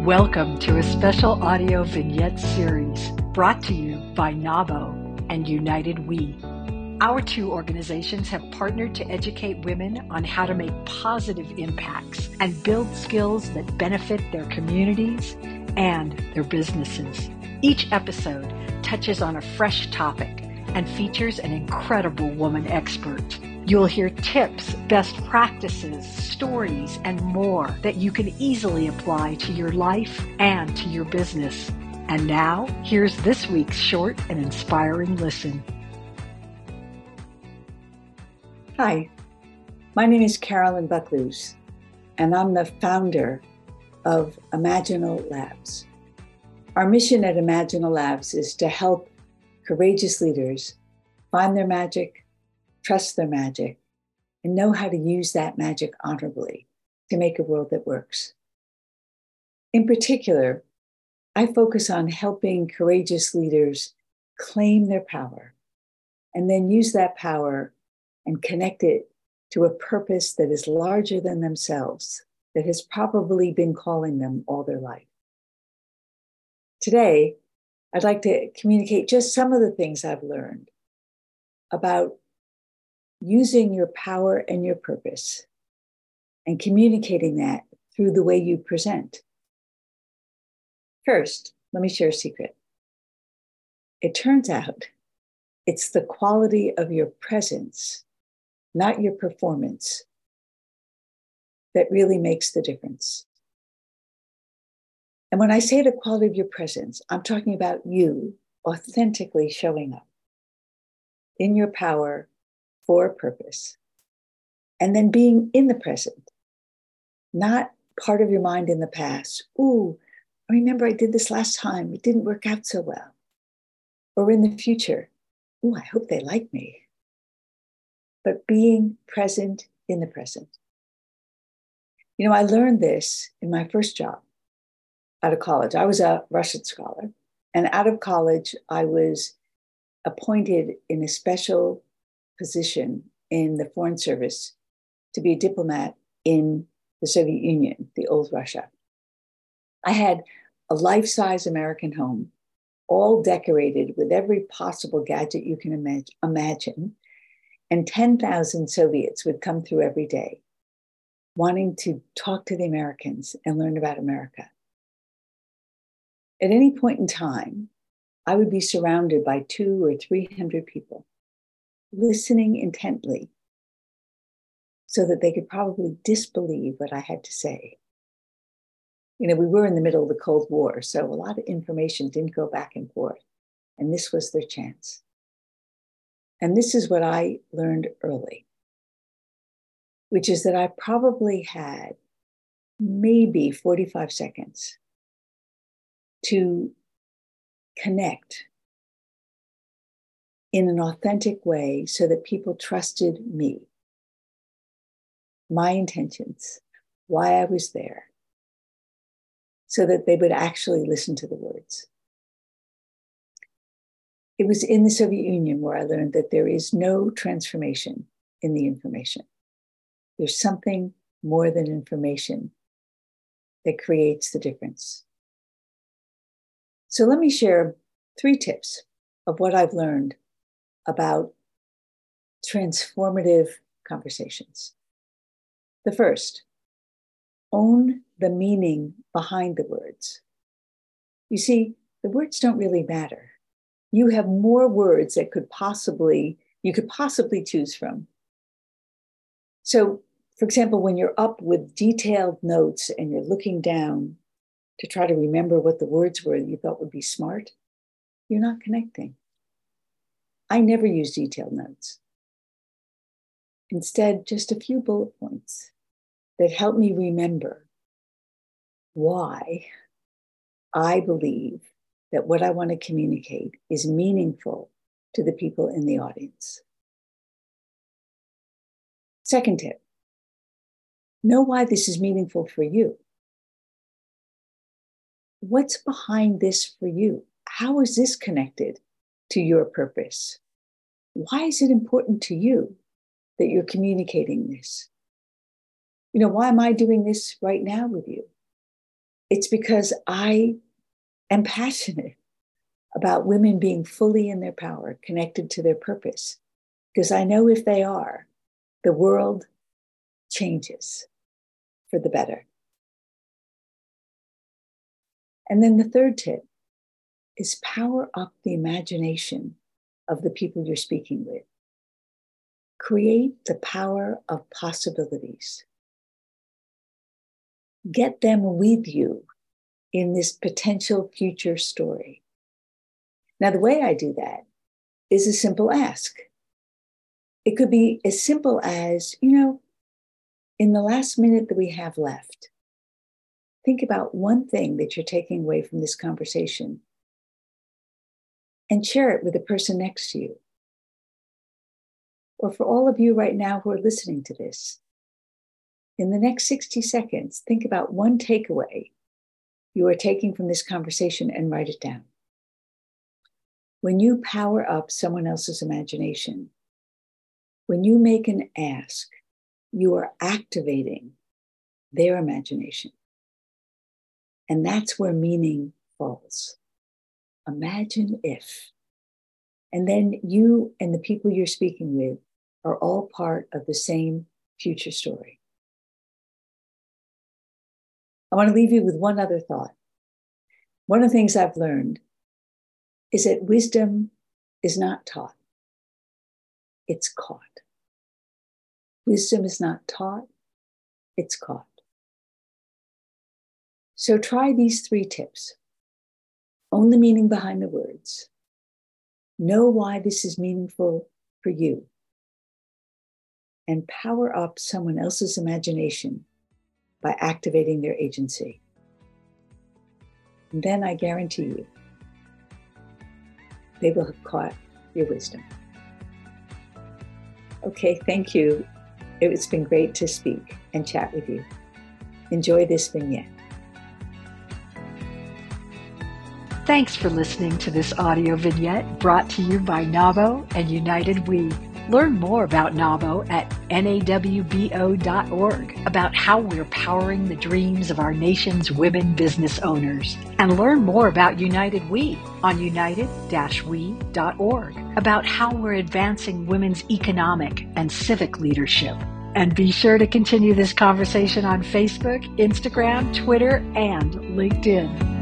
Welcome to a special audio vignette series brought to you by NAVO and United We. Our two organizations have partnered to educate women on how to make positive impacts and build skills that benefit their communities and their businesses. Each episode touches on a fresh topic and features an incredible woman expert. You'll hear tips, best practices, stories, and more that you can easily apply to your life and to your business. And now, here's this week's short and inspiring listen. Hi, my name is Carolyn Buckluse, and I'm the founder of Imaginal Labs. Our mission at Imaginal Labs is to help courageous leaders find their magic, trust their magic, and know how to use that magic honorably to make a world that works. In particular, I focus on helping courageous leaders claim their power and then use that power and connect it to a purpose that is larger than themselves, that has probably been calling them all their life. Today, I'd like to communicate just some of the things I've learned about using your power and your purpose and communicating that through the way you present. First, let me share a secret. It turns out it's the quality of your presence, not your performance, that really makes the difference. And when I say the quality of your presence, I'm talking about you authentically showing up in your power for a purpose, and then being in the present, not part of your mind in the past. Ooh, I remember I did this last time. It didn't work out so well. Or in the future, ooh, I hope they like me. But being present in the present. You know, I learned this in my first job out of college. I was a Russian scholar, and out of college, I was appointed in a special position in the Foreign Service to be a diplomat in the Soviet Union, the old Russia. I had a life-size American home, all decorated with every possible gadget you can imagine, and 10,000 Soviets would come through every day, wanting to talk to the Americans and learn about America. At any point in time, I would be surrounded by 200 or 300 people, listening intently so that they could probably disbelieve what I had to say. You know, we were in the middle of the Cold War, so a lot of information didn't go back and forth, and this was their chance. And this is what I learned early, which is that I probably had maybe 45 seconds to connect in an authentic way so that people trusted me, my intentions, why I was there, so that they would actually listen to the words. It was in the Soviet Union where I learned that there is no transformation in the information. There's something more than information that creates the difference. So let me share 3 tips of what I've learned about transformative conversations. The first, own the meaning behind the words. You see, the words don't really matter. You have more words that you could possibly choose from. So, for example, when you're up with detailed notes and you're looking down to try to remember what the words were that you thought would be smart, you're not connecting. I never use detailed notes. Instead, just a few bullet points that help me remember why I believe that what I want to communicate is meaningful to the people in the audience. Second tip, know why this is meaningful for you. What's behind this for you? How is this connected to your purpose? Why is it important to you that you're communicating this? You know, why am I doing this right now with you? It's because I am passionate about women being fully in their power, connected to their purpose. Because I know if they are, the world changes for the better. And then the third tip is power up the imagination of the people you're speaking with. Create the power of possibilities. Get them with you in this potential future story. Now, the way I do that is a simple ask. It could be as simple as, in the last minute that we have left, think about one thing that you're taking away from this conversation and share it with the person next to you. Or for all of you right now who are listening to this, in the next 60 seconds, think about one takeaway you are taking from this conversation and write it down. When you power up someone else's imagination, when you make an ask, you are activating their imagination. And that's where meaning falls. Imagine if. And then you and the people you're speaking with are all part of the same future story. I want to leave you with one other thought. One of the things I've learned is that wisdom is not taught, it's caught. Wisdom is not taught, it's caught. So try these 3 tips. Own the meaning behind the words. Know why this is meaningful for you. And power up someone else's imagination by activating their agency. And then I guarantee you, they will have caught your wisdom. Okay, thank you. It's been great to speak and chat with you. Enjoy this vignette. Thanks for listening to this audio vignette brought to you by NAWBO and United We. Learn more about NAWBO at nawbo.org, about how we're powering the dreams of our nation's women business owners. And learn more about United We on united-we.org, about how we're advancing women's economic and civic leadership. And be sure to continue this conversation on Facebook, Instagram, Twitter, and LinkedIn.